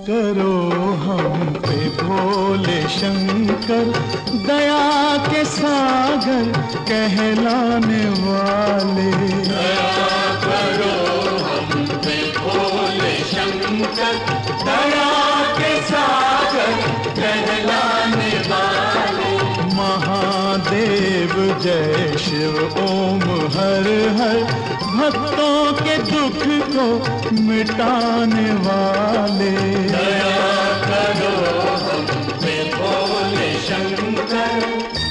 करो हम पे भोले शंकर, दया के सागर कहलाने वाले। दया करो हम पे भोले शंकर, दया के सागर कहलाने वाले। महादेव जय शिव ओम हर हर, भक्तों के दुख को मिटाने वाले। दया करो हम पे भोले शंकर।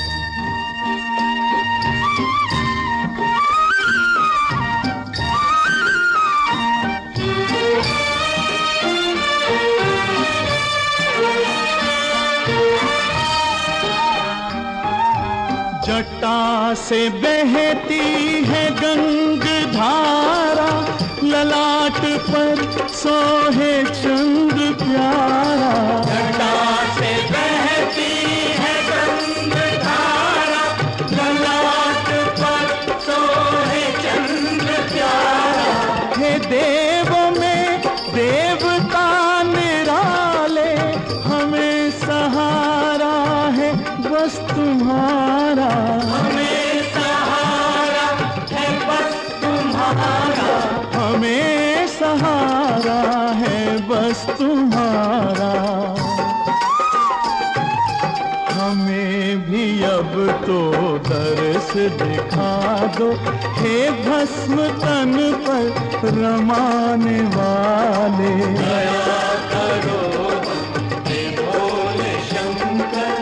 जटा से बहती है गंगधारा, ललाट पर सोहे चंद्र प्यारा। जटा से बहती है गंगधारा, ललाट पर सोहे चंद्र प्यारा। हे देवों में देवता निराले, हमें सहारा है बस तुम्हारा। हमें सहारा है बस तुम्हारा। हमें सहारा है बस तुम्हारा। हमें भी अब तो दर्श दिखा दो, हे भस्म तन पर रमाने वाले। दया करो हे भोले शंकर।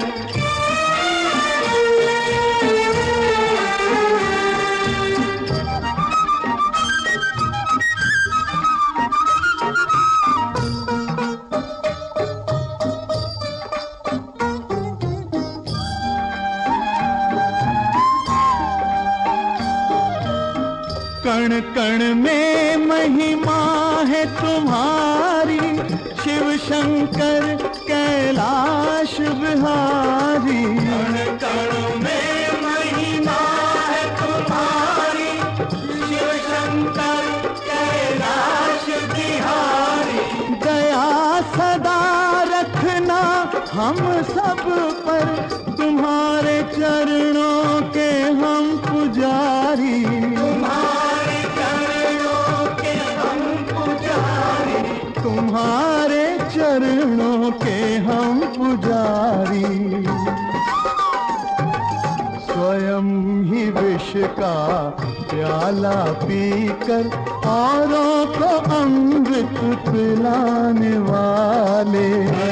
कण कण में महिमा है तुम्हारी, शिव शंकर कैलाश बिहारी। कण कण में महिमा है तुम्हारी, शिव शंकर कैलाश बिहारी। दया सदा रखना हम सब पर, तुम्हारे चरणों के हम पुजारी। तुम्हारे चरणों के हम पुजारी। तुम्हारे चरणों के हम पुजारी। स्वयं ही विष का प्याला पीकर औरों को अमृत पिलाने वाले।